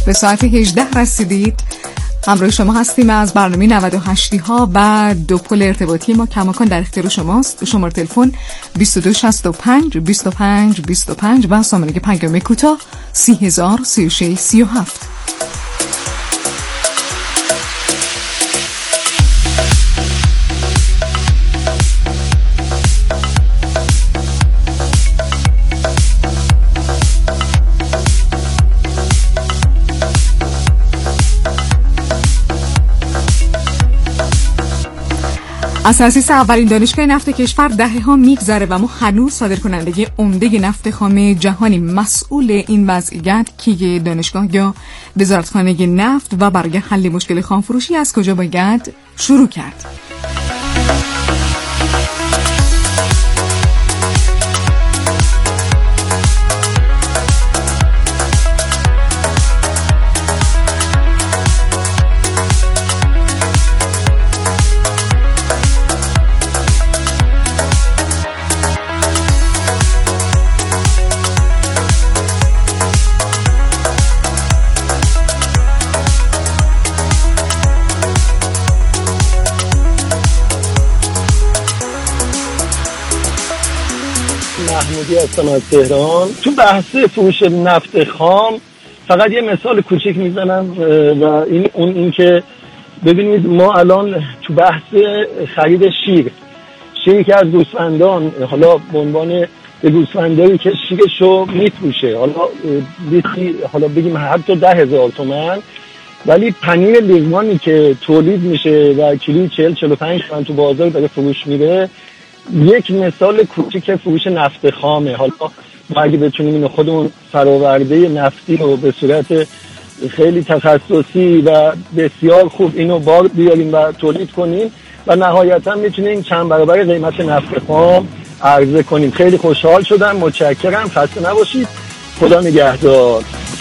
به ساعت 18 رسیدید. همراه شما هستیم از برنامه 98 ها و دو پل ارتباطی ما کماکان در اختیار شماست. شماره تلفن 2265 25 25 و سامانه پیام کوتاه 3036 37. از تأسیس اولین دانشگاه نفت کشور دهه‌ها میگذره و ما هنوز صادرکننده عمده نفت خام جهانی. مسئول این وضعیت کی دانشگاه یا وزارتخانه نفت و برای حل مشکل خام فروشی از کجا باید شروع کرد؟ محمودی هستم از تهران. تو بحث فروش نفت خام فقط یه مثال کوچیک میزنم و این که ببینید ما الان تو بحث خرید شیری که از گوسفندان، حالا به عنوان گوسفندایی که شیرشو میفروشه، حالا بگیم حتی 10,000 تومان، ولی پنیر لیوانی که تولید میشه و کیلویی 40-45 تومن تو بازار داره فروش میره، یک مثال کوچیک فروش نفت خامه. حالا ما اگه بتونیم اینو خودمون فرآورده نفتی رو به صورت خیلی تخصصی و بسیار خوب اینو بار بیاریم و تولید کنیم و نهایتا میتونیم چند برابر قیمت نفت خام عرضه کنیم. خیلی خوشحال شدم، متشکرم، خسته نباشید، خدا نگهدار.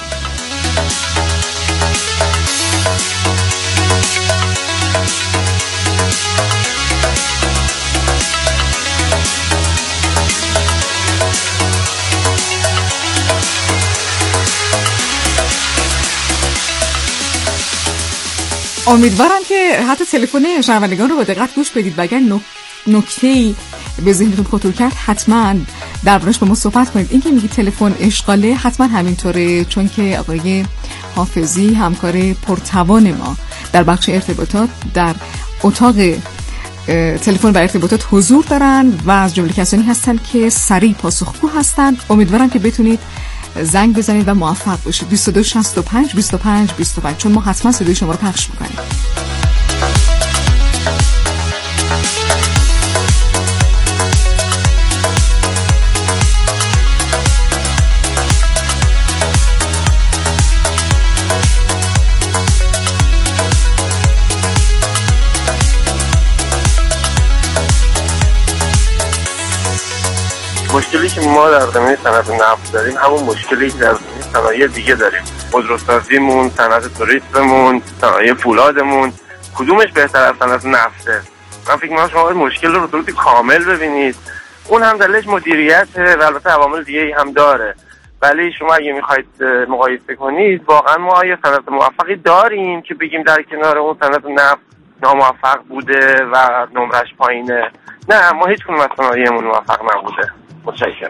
امیدوارم که حتی تلفن شنوندگان رو با دقت گوش بدید و اگر نکته‌ای به ذهنتون خطور کرد حتما دربارش با ما صحبت کنید. این که میگی تلفن اشغاله حتما همینطوره، چون که آقای حافظی همکار پرتوان ما در بخش ارتباطات در اتاق تلفن و ارتباطات حضور دارن و از جمله کسانی هستن که سریع پاسخگو هستن. امیدوارم که بتونید زنگ بزنید و موفق باشید. 2265 25 25 چون ما حتما صدای شما رو پخش میکنیم. مشکلی که ما در زمینه صنعت نفت داریم همون مشکلی که در زمینه صنایع دیگه داریم. خودروسازیمون، صنعت توریسممون، صنایع فولادمون، کدومش بهتر از صنعت نفته؟ من فکر می‌کنم شما مشکل رو به صورت کامل ببینید. اون هم دلیلش مدیریته و البته عوامل دیگه‌ای هم داره. ولی شما اگه می‌خواید مقایسه کنید، واقعا ما یه صنعت موفقی داریم که بگیم در کنار اون صنعت نفت ناموفق بوده و نمرش پایینه. نه، ما هیچ کدوم از صنایعمون موفق نبوده. متشکرم.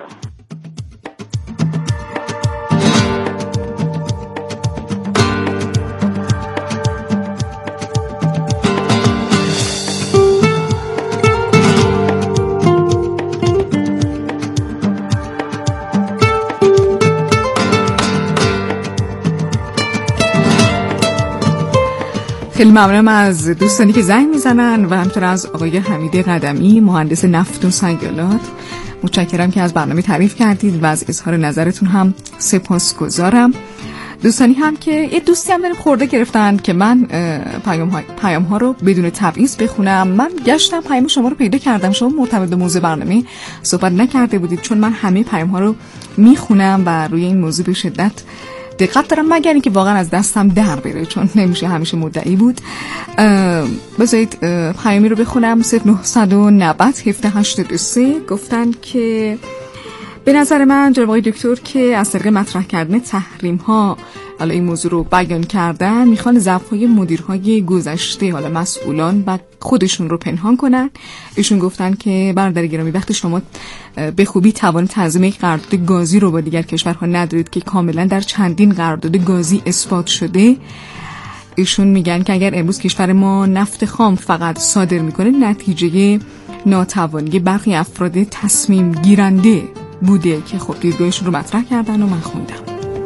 خیلی ممنونم از دوستانی که زنگ میزنن و همچنین از آقای حمید قدمی مهندس نفت و سنگالات. متشکرم که از برنامه تعریف کردید و از اظهار نظرتون هم سپاسگزارم. دوستانی هم که یه دوستی هم داریم خورده گرفتن که من پیام ها رو بدون تبعیض بخونم. من گشتم پیام شما رو پیدا کردم، شما مرتبط به موضوع برنامه صحبت نکرده بودید، چون من همه پیام ها رو میخونم و روی این موضوع به شدت دقت دارم، مگر اینکه واقعا از دستم در بره، چون نمیشه همیشه مدعی بود. بذارید پیامی رو بخونم. 0990 1783 گفتن که به نظر من جناب آقای دکتر که از طریق مطرح کردن تحریم ها حالا این موضوع رو بیان کردن، میخوان ضعف‌های مدیرهای گذشته، حالا مسئولان و خودشون رو پنهان کنن. ایشون گفتن که برادر گرامی، وقتی شما به خوبی توان تنظیم یک قرارداد گازی رو با دیگر کشورها ندارید که کاملا در چندین قرارداد گازی اثبات شده، ایشون میگن که اگر امروز کشور ما نفت خام فقط صادر میکنه، نتیجه ناتوانی برخی افراد تصمیم گیرنده بوده که خب دیدگاهشون رو مطرح کردن و من خوندم.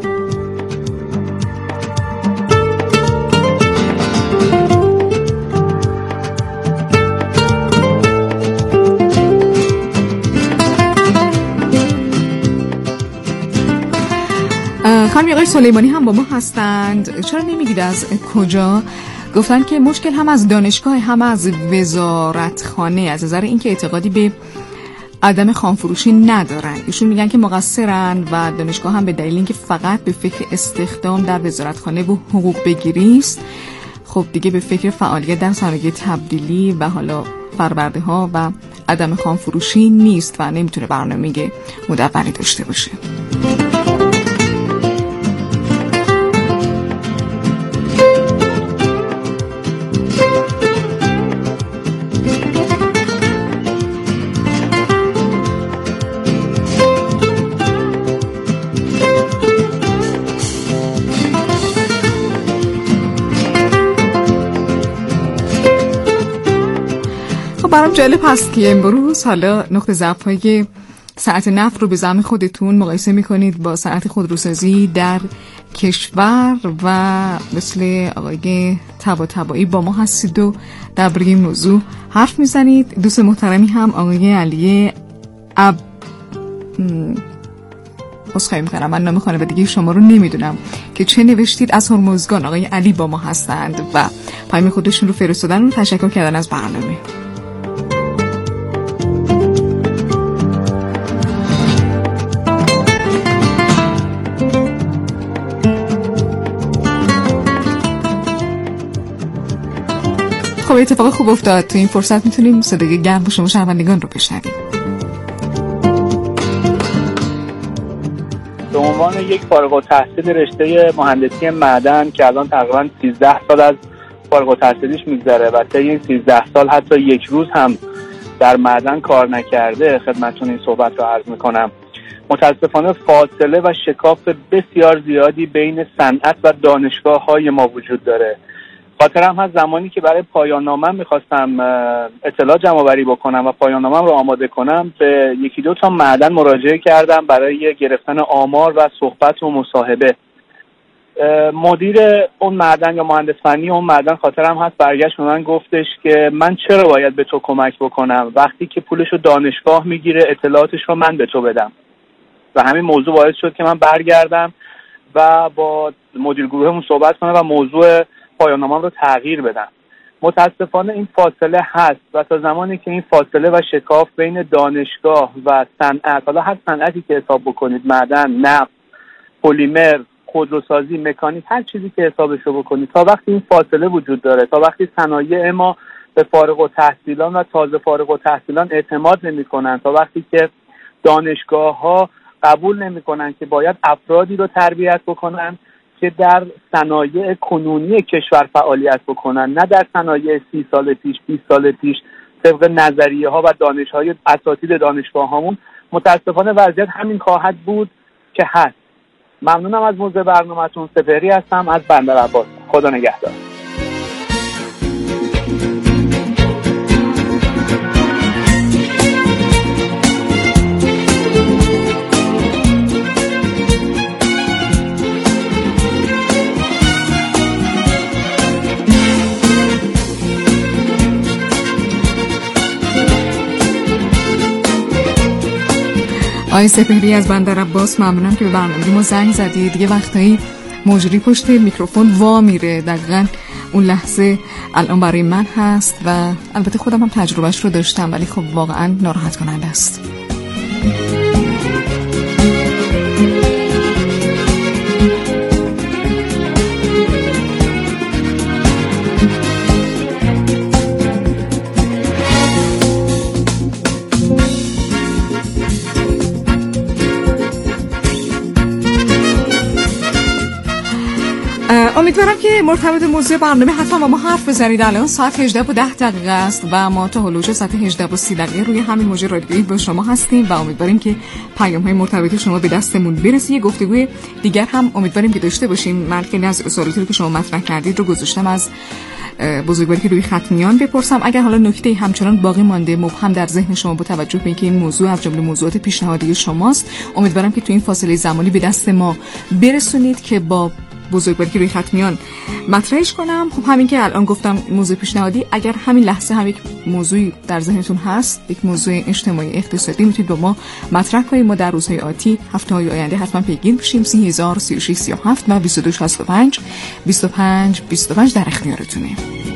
خانم آقای سلیمانی هم با ما هستند. چرا نمیگید از کجا؟ گفتن که مشکل هم از دانشگاه هم از وزارتخانه، از نظر اینکه اعتقادی به عدم خامفروشی ندارن. ایشون میگن که مقصرن و دانشگاه هم به دلیل اینکه فقط به فکر استخدام در وزارتخانه و حقوق بگیری است، خب دیگه به فکر فعالیت در صنایع تبدیلی و حالا فرآورده ها و عدم خامفروشی نیست و نمیتونه برنامه مدونی داشته باشه. برام جالب هست که امروز حالا نقطه ضعف‌های صنعت نفت رو به زعم خودتون مقایسه می‌کنید با صنعت خودروسازی در کشور و مثل آقای طباطبایی با ما هستید و درباره این موضوع حرف میزنید. دوست محترمی هم آقای علی خواهی میکنم، من نام خانوادگی شما رو نمیدونم که چه نوشتید، از هرمزگان آقای علی با ما هستند و پیام خودشون رو فرستادن و تشکر کردن از برنامه. خب اتفاق خوب افتاد، تو این فرصت میتونیم صدای گرم و شما شنوندگان رو بشنویم. به عنوان یک فارغ التحصیل رشته مهندسی معدن که الان تقریبا 13 سال از فارغ التحصیلیش میگذره و طی این 13 سال حتی یک روز هم در معدن کار نکرده، خدمتتون این صحبت رو عرض میکنم. متاسفانه فاصله و شکاف بسیار زیادی بین صنعت و دانشگاه‌های ما وجود داره. خاطرم هست زمانی که برای پایان نامه‌ام می‌خواستم اطلاع جمع‌آوری بکنم و پایان نامه‌ام رو آماده کنم، به یکی دو تا معدن مراجعه کردم برای گرفتن آمار و صحبت و مصاحبه. مدیر اون معدن یا مهندس فنی اون معدن خاطرم هست برگشت به من گفتش که من چرا باید به تو کمک بکنم وقتی که پولشو دانشگاه میگیره اطلاعاتش رو من به تو بدم. و همین موضوع باعث شد که من برگردم و با مدیر گروهمون صحبت کنم و موضوع پایان‌نامه‌ام رو تغییر بدم. متاسفانه این فاصله هست و تا زمانی که این فاصله و شکاف بین دانشگاه و صنعت، حالا هر صنعتی که حساب بکنید، معدن، نفت، پلیمر، خودروسازی، مکانیک، هر چیزی که حسابشو بکنید، تا وقتی این فاصله وجود داره، تا وقتی صنایع ما به فارغ التحصیلان و تازه فارغ التحصیلان اعتماد نمی‌کنن، تا وقتی که دانشگاه‌ها قبول نمی‌کنن که باید افرادی رو تربیت بکنن که در صنایع کنونی کشور فعالیت بکنن، نه در صنایع 30 سال پیش 20 سال پیش طبق نظریه ها و دانش های اساتید دانشگاه هامون. متاسفانه وضعیت همین خواهد بود که هست. ممنونم از موضوع برنامه‌تون. سپهری هستم از بندرعباس. خدا نگهدار. آقای سپهری از بندرعباس، ممنونم که به برنامه ما زنگ زدید. دیگه وقتایی مجری پشت میکروفون وا میره، دقیقاً اون لحظه الان برای من هست و البته خودم هم تجربهش رو داشتم، ولی خب واقعاً ناراحت کننده است. امیدوارم که مرتبط موضوع برنامه حتما با ما حرف بزنید. الان ساعت 18:10 است و ما تا هلوش ساعت 18:30 روی همین موج رادیویی با شما هستیم و امیدواریم که پیام‌های مرتبط شما به دستمون برسه. یه گفتگوی دیگر هم امیدواریم که داشته باشیم. من خیلی از سوالاتی که شما مطرح کردید رو گذاشتم از بزرگواری که روی خط میان بپرسم. اگر حالا نکته همچنان باقی مانده مبهم در ذهن شما با توجه به اینکه این موضوع از جمله موضوعات پیشنهادی شماست، امیدوارم که تو این فاصله زمانی به دست ما برسونید که با بزرگواری که روی خط میان مطرحش کنم. خب همین که الان گفتم موضوع پیشنهادی، اگر همین لحظه هم یک موضوعی در ذهنتون هست، یک موضوع اجتماعی اقتصادی، میتونید با ما مطرح کنید. ما در روزهای آتی، هفته‌های آینده حتما پیگیر میشیم. 30,000 36 37 و 22 65 25 25 در اختیارتونه.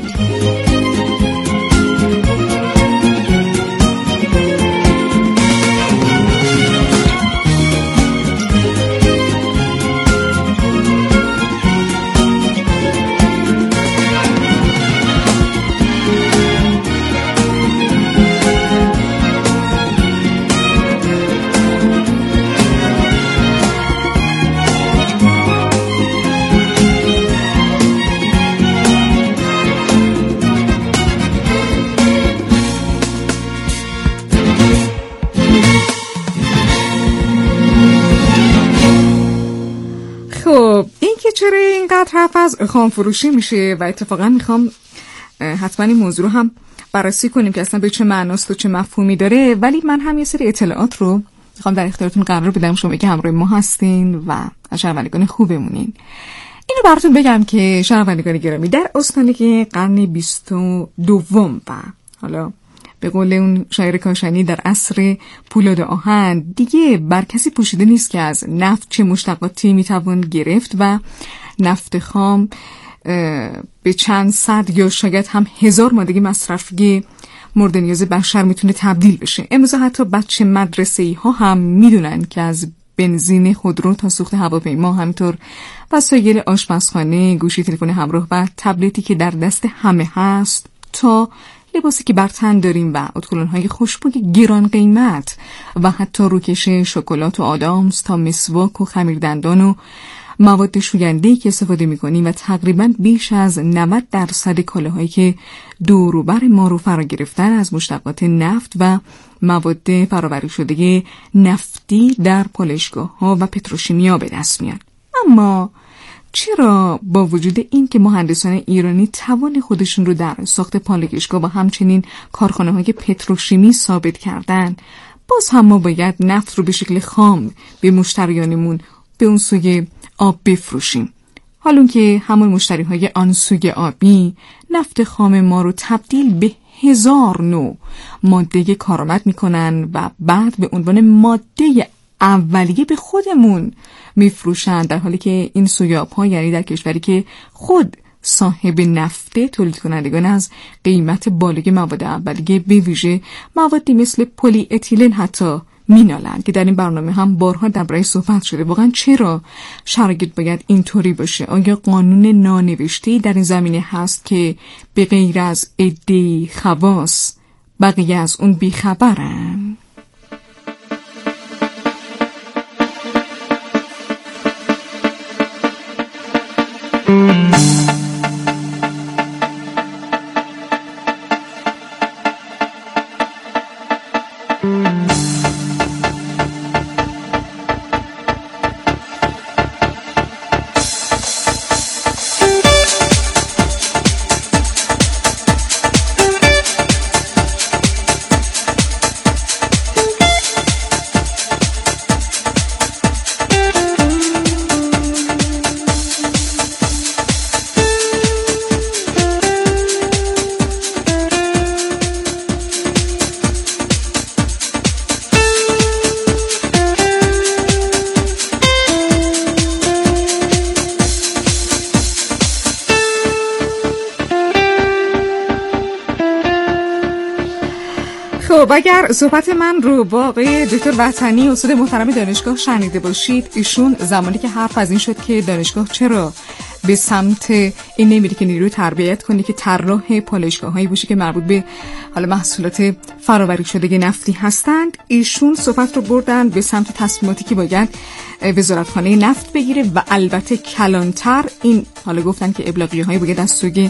چرا اینقدر حرف از خام فروشی میشه و اتفاقا میخوام حتما این موضوع رو هم بررسی کنیم که اصلا به چه معناست و چه مفهومی داره. ولی من هم یه سری اطلاعات رو میخوام در اختیارتون قرار بدم، شما که همراه ما هستین و شنوندگان خوبمونین. اینو براتون بگم که شنوندگان گرامی، در آستانه قرن 22 و حالا به قول اون شاعر کاشانی در عصر پولاد آهن، دیگه بر کسی پوشیده نیست که از نفت چه مشتقاتی میتوان گرفت و نفت خام به چند صد یا شاید هم هزار مادگی مصرفی مورد نیاز بشر میتونه تبدیل بشه. امروز حتی بچه مدرسه‌ای ها هم میدونن که از بنزین خودرو تا سوخت هواپیما، همینطور وسایل آشپزخانه، گوشی تلفن همراه و تبلتی که در دست همه هست، تا لباسی که بر تن داریم و ادکلون‌های خوشبوی گران قیمت و حتی روکش شکلات و آدامس تا مسواک و خمیردندان و مواد شوینده‌ای که استفاده می‌کنیم و تقریباً بیش از 90% کالاهایی که دور و بر ما رو فرا گرفتن از مشتقات نفت و مواد فرآوری شده نفتی در پالایشگاه‌ها و پتروشیمیا به دست میان. اما چرا با وجود این که مهندسان ایرانی توان خودشون رو در ساخت پالایشگاه و همچنین کارخانه‌های پتروشیمی ثابت کردن، باز هم ما باید نفت رو به شکل خام به مشتریانمون به اون سوی آب بفروشیم، حالون که همون مشتری‌های آن سوی آبی نفت خام ما رو تبدیل به 1000 نوع ماده کارآمد میکنن و بعد به عنوان ماده اولیه به خودمون میفروشن، در حالی که این سویاب‌ها، یعنی در کشوری که خود صاحب نفته، تولید کنندگان از قیمت بالای مواد اولیه به ویژه موادی مثل پلی اتیلن حتی مینالند که در این برنامه هم بارها درباره‌اش صحبت شده. واقعا چرا شرایط باید اینطوری باشه؟ آیا قانون نانوشته‌ای در این زمینه هست که به غیر از عده‌ای خواص بقیه از اون بیخبرن؟ خب اگر صحبت من رو با آقای دکتر وطنی استاد محترم دانشگاه شنیده باشید، ایشون زمانی که حرف از این شد که دانشگاه چرا به سمت این نمیره که نیروی تربیت کنه که طراح پالایشگاه‌هایی باشه که مربوط به حالا محصولات فرآوری شده نفتی هستند. ایشون صحبت رو بردن به سمت تصمیماتی که باید وزارتخانه نفت بگیره و البته کلانتر این حالا گفتن که ابلاغیه‌های باید از سوی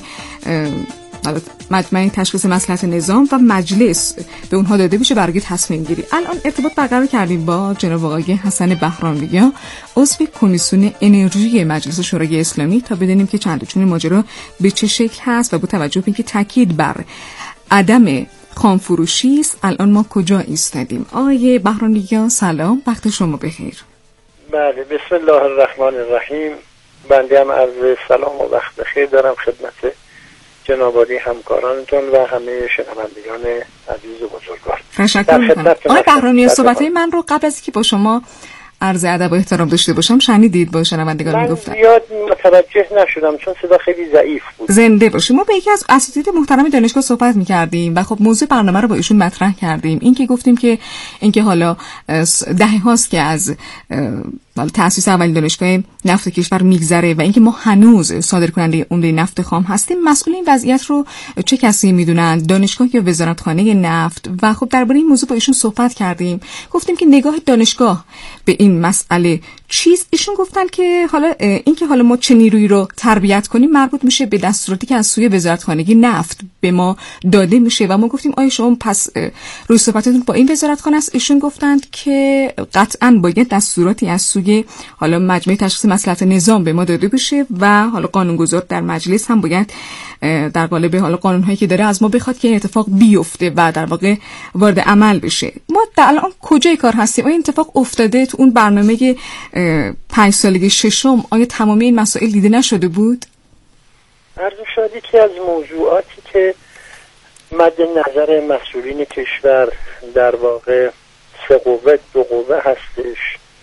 مجمع تشخیص مصلحت نظام و مجلس به اونها داده بشه برای تصمیم گیری. الان ارتباط برقرار کردیم با جناب آقای حسن بهرام‌نیا، عضو کمیسیون انرژی مجلس شورای اسلامی، تا بدونیم که چند چون ماجرا به چه شکل هست و با توجه به اینکه تاکید بر عدم خامفروشی است الان ما کجا ایستادیم. آقای بهرام‌نیا سلام، وقت شما بخیر. بله، بسم الله الرحمن الرحیم. بنده هم عرض سلام و وقت بخیر دارم خدمت جنابالی همکارانتون و همه شنوندگان عزیز و بزرگوار. تشکر می‌کنم. آقای بهرام‌نیا، صحبت‌های من رو قبل از که با شما عرض ادب و احترام داشته باشم شنیدید؟ با شنوندگان میگفتم. من زیاد متوجه نشدم چون صدا خیلی ضعیف بود. زنده باشیم. ما با یکی از اساتید محترم دانشگاه صحبت می‌کردیم و خب موضوع برنامه رو با ایشون مطرح کردیم. این که گفتیم که اینکه حالا دهه هاست که از تأسیس اولین دانشگاه نفت کشور میگذره و اینکه ما هنوز صادرکننده عمده نفت خام هستیم. مسئول این وضعیت رو چه کسی میدونن؟ دانشگاه یا وزارتخانه نفت؟ و خب درباره این موضوع با ایشون صحبت کردیم. گفتیم که نگاه دانشگاه به این مسئله چیز. ایشون گفتن که حالا اینکه حالا ما چه نیرویی رو تربیت کنیم مربوط میشه به دستوراتی که از سوی وزارتخانه نفت به ما داده میشه و ما گفتیم آیا شما پس روی صحبتتون با این وزارتخانه است؟ ایشون گفتند که قطعاً باید دستوراتی از سوی حالا مجمع تشخیص مصلحت نظام به ما داده بشه و حالا قانونگذار در مجلس هم باید در قالب حالا قانون‌هایی که داره از ما بخواد که این اتفاق بیفته و در واقع وارد عمل بشه. ما در الان کجای کار هستیم؟ آیا این اتفاق افتاده تو اون برنامه 5 سالگی ششم؟ آیا تمامی این مسائل دیده نشده بود؟ عرض شد یکی از موضوعاتی که مد نظر مسئولین کشور در واقع 3 قوه 2 قوه هستش،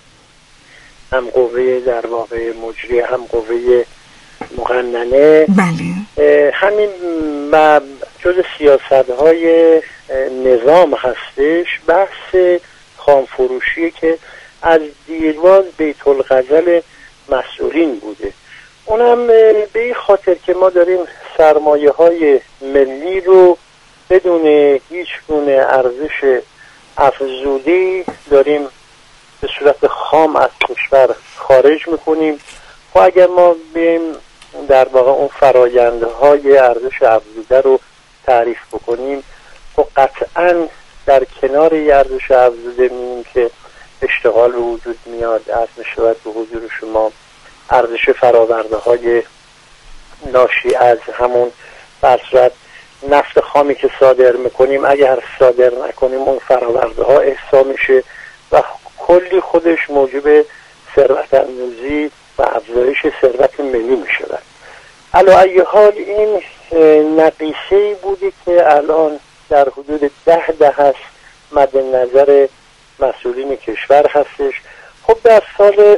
هم قوه در واقع مجری هم قوه مقننه. بله. همین جز سیاست‌های نظام هستش. بحث خامفروشی که از دیرباز بیت الغزل مسئولین بوده، اونم به این خاطر که ما داریم سرمایه‌های ملی رو بدون هیچ گونه ارزش افزوده داریم به صورت خام از کشور خارج میکنیم. و اگر ما بیم در واقع اون فرایندهای ارزش افزوده رو تعریف بکنیم و قطعاً در کنار ارزش افزوده می‌بینیم که اشتغال به وجود میاد، عرض می‌شود به حضور شما ارزش فرآورده‌های ناشی از همون برصورت نفت خامی که صادر میکنیم اگر صادر نکنیم اون فرآورده‌ها احصا میشه و کلی خودش موجب ثروت اندوزی و افزایش ثروت ملی میشود. علی ای حال این نقیصه‌ای بودی که الان در حدود 10 است مد نظر مسئولین کشور هستش. خب در سال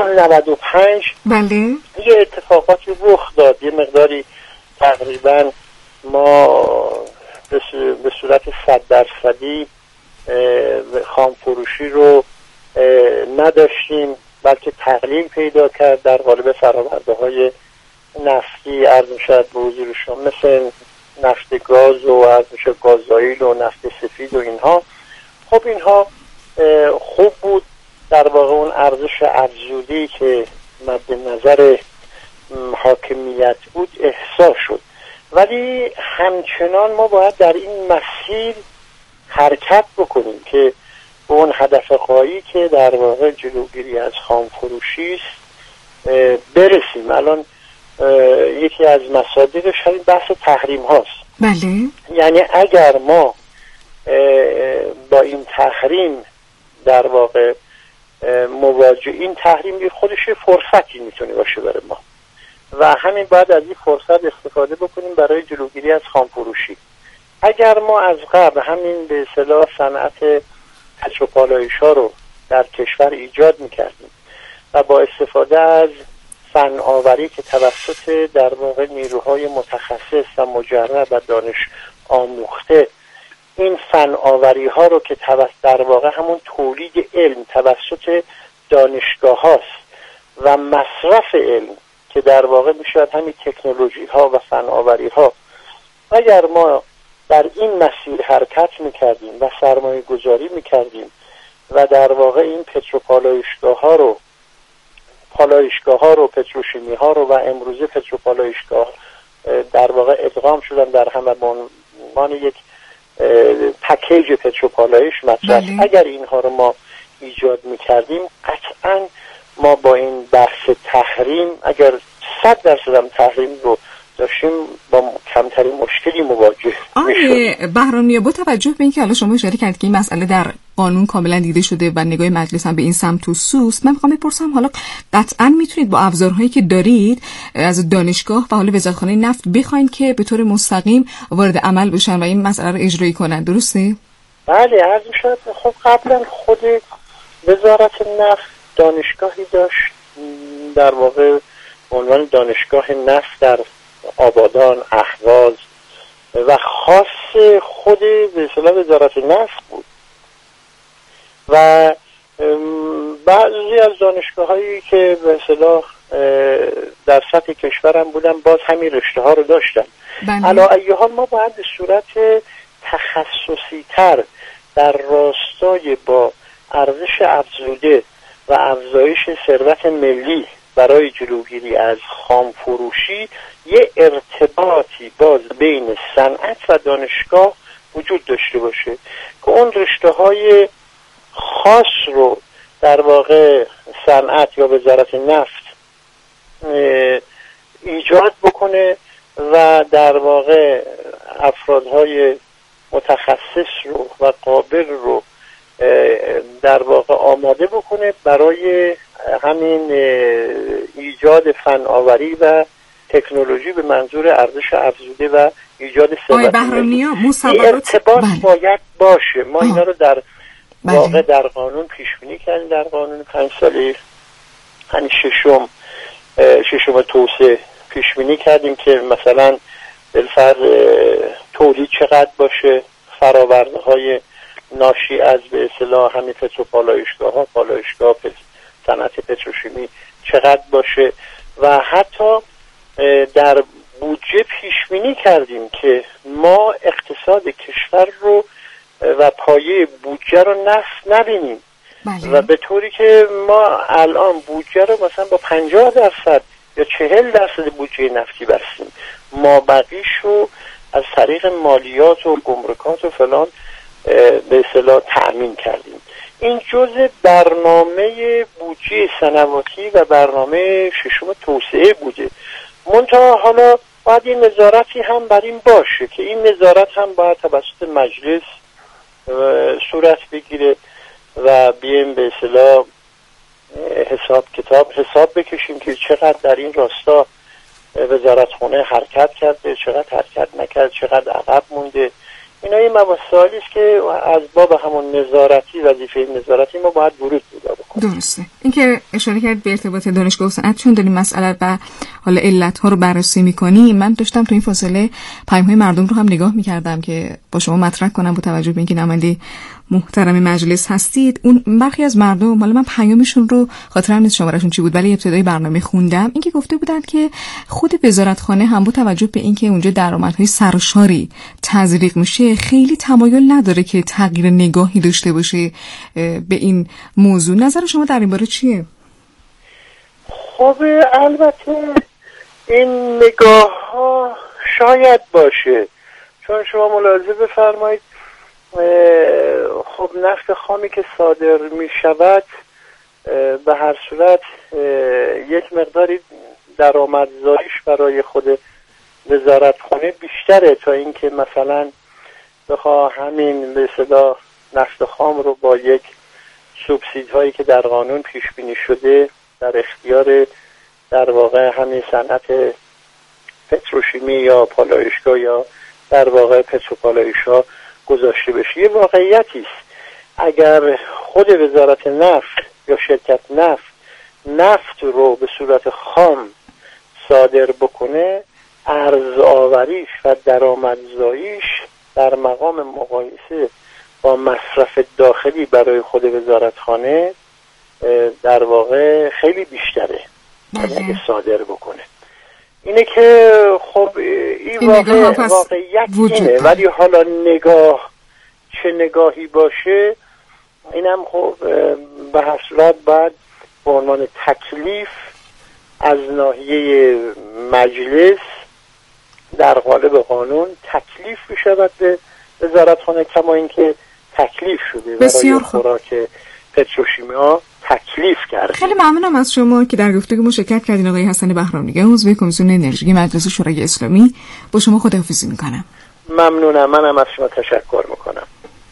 95 بله یه اتفاقاتی رخ داد، یه مقداری تقریبا ما به صورت 100% خامفروشی رو نداشتیم، بلکه تقلیل پیدا کرد در قالب فرآورده‌های نفتی عرض می‌شود به حضور شما، مثل نفت گاز و عرض می‌شود گازوئیل و نفت سفید و اینها. خب اینها خوب بود، در واقع اون ارزش افزوده‌ای که مد نظر حاکمیت بود احساس شد، ولی همچنان ما باید در این مسیر حرکت بکنیم که به اون هدف غایی که در واقع جلوگیری از خامفروشی است برسیم. الان یکی از مصادیقش همین بحث تحریم هاست. بله. یعنی اگر ما با این تحریم در واقع مواجه، این تحریم خودش فرصتی میتونه باشه برای ما و همین باید از این فرصت استفاده بکنیم برای جلوگیری از خامفروشی. اگر ما از قبل همین به اصطلاح صنعت کسب و پالایش‌ها رو در کشور ایجاد میکردیم و با استفاده از فناوری که توسط در واقع نیروهای متخصص و مجرب و دانش آموخته این فناوری ها رو که در واقع همون تولید علم توسط دانشگاه هاست و مصرف علم که در واقع میشود همین تکنولوژی ها و فناوری ها، اگر ما در این مسیر حرکت میکردیم و سرمایه گذاری میکردیم و در واقع این پتروپالایشگاه ها رو پتروشیمی ها رو و امروزه پتروپالایشگاه در واقع ادغام شدن در همه عنوان یک پکیج پتروپالایش مطرح، اگر اینها رو ما ایجاد میکردیم قطعا ما با این بحث تحریم، اگر 100% هم تحریم رو داشتیم، با کمترین مشکلی مواجه میشدیم. بهرام، با توجه به اینکه حالا شما اشاره کردید که این مسئله در قانون کاملا دیده شده و نگاه مجلس هم به این سمت و سوست، من میخوام بپرسم حالا قطعا میتونید با ابزارهایی که دارید از دانشگاه و حالا وزارتخانه نفت بخواین که به طور مستقیم وارد عمل بشن و این مسئله رو اجرایی کنن، درسته؟ بله، عرض می‌شود خب قبلا خود وزارت نفت دانشگاهی داشت در واقع عنوان دانشگاه نفت در آبادان، اهواز و خاص خود به اصطلاح وزارت نفت بود و بعضی از دانشگاه‌هایی که به اصطلاح در سطح کشورم بودن باز همین رشته ها رو داشتن. علی ای حال ما باید به صورت تخصصی تر در راستای با ارزش افزوده و افزایش ثروت ملی برای جلوگیری از خام فروشی یه ارتباطی باز بین صنعت و دانشگاه وجود داشته باشه که اون رشته‌های خاص رو در واقع صنعت یا وزارت نفت ایجاد بکنه و در واقع افرادهای متخصص رو و قابل رو در واقع آماده بکنه برای همین ایجاد فناوری و تکنولوژی به منظور ارزش افزوده و ایجاد ثروت ملی. ارتباط باید باشه. ما اینا رو در واقع در قانون پیش بینی کردیم، در قانون 5 ساله همین ششم توسعه پیش بینی کردیم که مثلا بالفرض تولید چقدر باشه، فراورده‌های ناشی از به اصطلاح همین پتروپالایشگاه ها، پالایشگاه صنعت پتروشیمی چقدر باشه و حتی در بودجه پیش بینی کردیم که ما اقتصاد کشور رو و پایه بودجه رو نفت نبینیم و به طوری که ما الان بودجه رو مثلا با 50% یا 40% بودجه نفتی بستیم، ما بقیش رو از طریق مالیات و گمرکات و فلان به اصطلاح تأمین کردیم. این جزء برنامه بودجه سنواتی و برنامه ششم توسعه بوده. منتها حالا باید این نظارتی هم بر این باشه که این نظارت هم باید توسط مجلس صورت بگیره و بیایم به اصطلاح حساب بکشیم که چقدر در این راستا وزارتخانه حرکت کرده، چقدر حرکت نکرد، چقدر عقب مونده. اینا این مسائلی است که از باب همون نظارتی، وظیفه نظارتی ما باید ورود پیدا بکنیم. درسته. اینکه اشاره کرد به ارتباط دانشگاه و صنعت، چون داریم مسئله و حالا علت‌ها رو بررسی می‌کنیم، من داشتم تو این فاصله پیام‌های مردم رو هم نگاه می‌کردم که با شما مطرح کنم با توجه به اینکه نماینده محترم مجلس هستید. اون برخی از مردم، حالا من پیامشون رو خاطرم نیست شمارهشون چی بود ولی ابتدای برنامه خوندم، اینکه گفته بودند که خود وزارتخانه هم با توجه به اینکه اونجا درآمدهای سرشاری تزریق میشه خیلی تمایل نداره که تغییر نگاهی داشته باشه به این موضوع. نظر شما در این باره چیه؟ خب البته این نگاه ها شاید باشه، چون شما ملاحظه بفرمایید خب نفت خامی که صادر می شود به هر صورت یک مقداری درآمدزاییش برای خود وزارتخانه بیشتره تا اینکه مثلا بخواه همین به اصطلاح نفت خام رو با یک سوبسیدهایی که در قانون پیش بینی شده در اختیار در واقع همین صنعت پتروشیمی یا پالایشگاه یا در واقع پتروپالایش‌ها گذاشته بشه. یه واقعیتی است اگر خود وزارت نفت یا شرکت نفت رو به صورت خام صادر بکنه، ارزآوریش و درآمدزاییش در مقام مقایسه با مصرف داخلی برای خود وزارتخانه در واقع خیلی بیشتره. اگه صادر بکنه. اینه که خب این واقعیت اینه، ولی حالا نگاه چه نگاهی باشه اینم خب به هر صورت باید به عنوان تکلیف از ناحیه مجلس در قالب قانون تکلیف بشود به وزارتخانه، کما اینکه تکلیف شده برای خوراک پتروشیمیا تکلیف کرده. خیلی ممنونم از شما که در گفتگو مشارکت کردین آقای حسن بهرام‌نگه، عضو کمیسیون انرژی مجلس شورای اسلامی. با شما خداحافظی میکنم. ممنونم، منم از شما تشکر میکنم.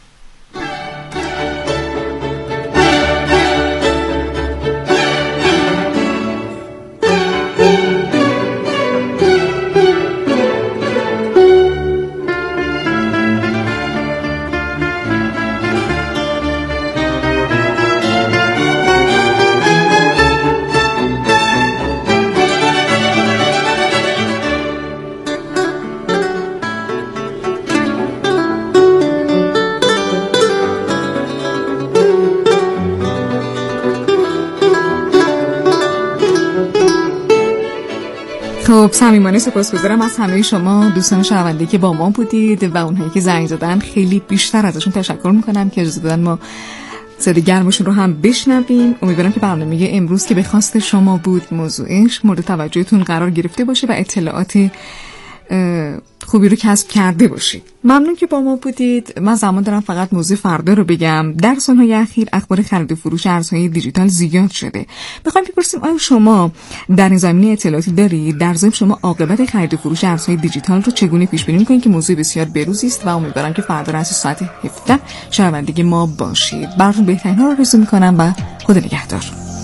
خب صمیمانه سپاسگزارم از همه شما دوستان شنونده که با ما بودید و اونهایی که زنگ زدن. خیلی بیشتر ازشون تشکر میکنم که اجازه دادن ما صدای گرمشون رو هم بشنویم. امیدوارم که برنامه امروز که به خواست شما بود موضوعش مورد توجهتون قرار گرفته باشه و اطلاعات خوبی رو کسب کرده باشید. ممنون که با ما بودید. من زمان دارم فقط موضوع فردا رو بگم. در سالهای اخیر اخبار خرید و فروش ارزهای دیجیتال زیاد شده. میخوایم بپرسیم آیا شما در این زمینه اطلاعاتی دارید؟ در ضمن شما عاقبت خرید و فروش ارزهای دیجیتال رو چگونه پیش بینی می‌کنید؟ که موضوع بسیار بروزی است و امیدوارم که فردا از ساعت 17 شنونده ما باشید. براتون بهترین ها رو آرزو می‌کنم و خدا نگهدار.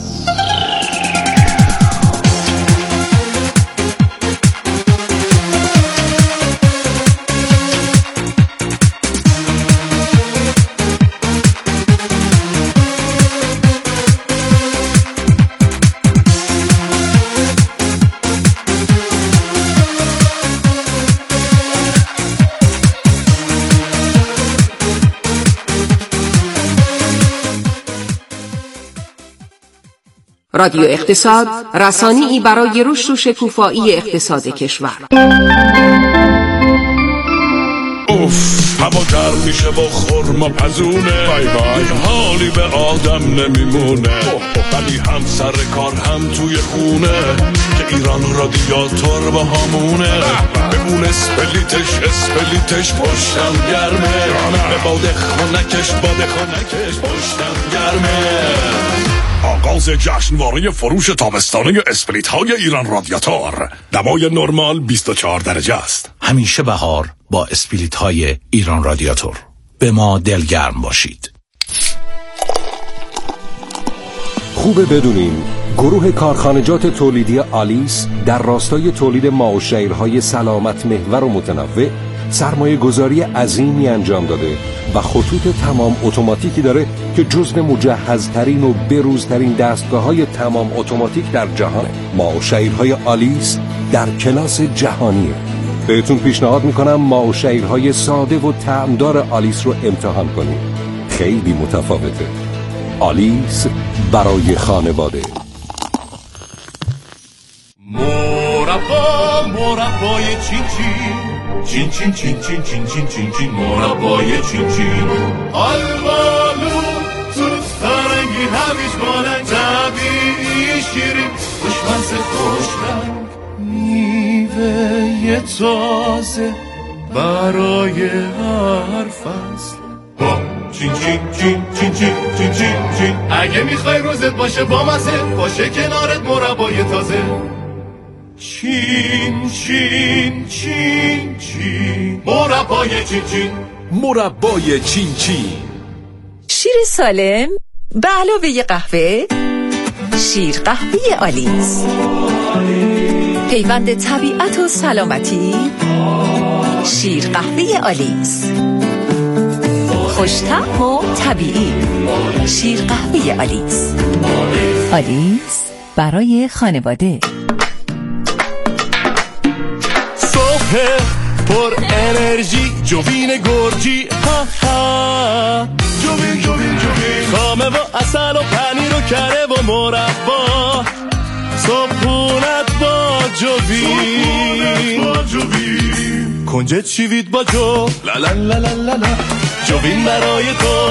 رادیو اقتصاد، رسانه‌ای برای رشد و شکوفایی اقتصاد کشور. اوف، هوا گرم میشه با خرما پزونه، بای بای حالی به آدم نمیمونه، ولی هم سر کار هم توی خونه که ایران رادیاتور با همونه، بمون اسپلیتش پشتم گرمه، به باد خونکش پشتم گرمه. آغاز جشنواره فروش تابستانه اسپلیت های ایران رادیاتور. دمای نرمال 24 درجه است. همیشه بهار با اسپلیت های ایران رادیاتور. به ما دلگرم باشید. خوبه بدونین گروه کارخانجات تولیدی آلیس در راستای تولید ماوشیرهای سلامت محور و متنوع سرمایه گذاری عظیمی انجام داده و خطوط تمام اتوماتیکی داره که جزو مجهزترین و بروزترین دستگاه‌های تمام اتوماتیک در جهانه. ماوشیرهای آلیس در کلاس جهانیه. بهتون پیشنهاد میکنم ماوشیرهای ساده و طعمدار آلیس رو امتحان کنید. خیلی متفاوته. آلیس برای خانواده. مربای چین چین مربای چین آلبالو سوس فرنگی همیش بالنگ طبیعی شیرین خوش رنگ میوه تازه برای هر فصل با چین اگه میخوای روزت باشه با مزه باشه کنارت مربای تازه چین مربای چین شیر سالم به علاوه قهوه، شیر قهوه آلیس، پیوند طبیعت و سلامتی. شیر قهوه آلیس خوش‌طعم و طبیعی. شیر قهوه آلیس. آلیس برای خانواده. صبح پر انرژی جوین گرجی ها ها جوین خامه و اصل و پنیر و کره و مربا صبحونت با جوین کنجه چیوید با جو لا لا لا لا لا جوین برای تو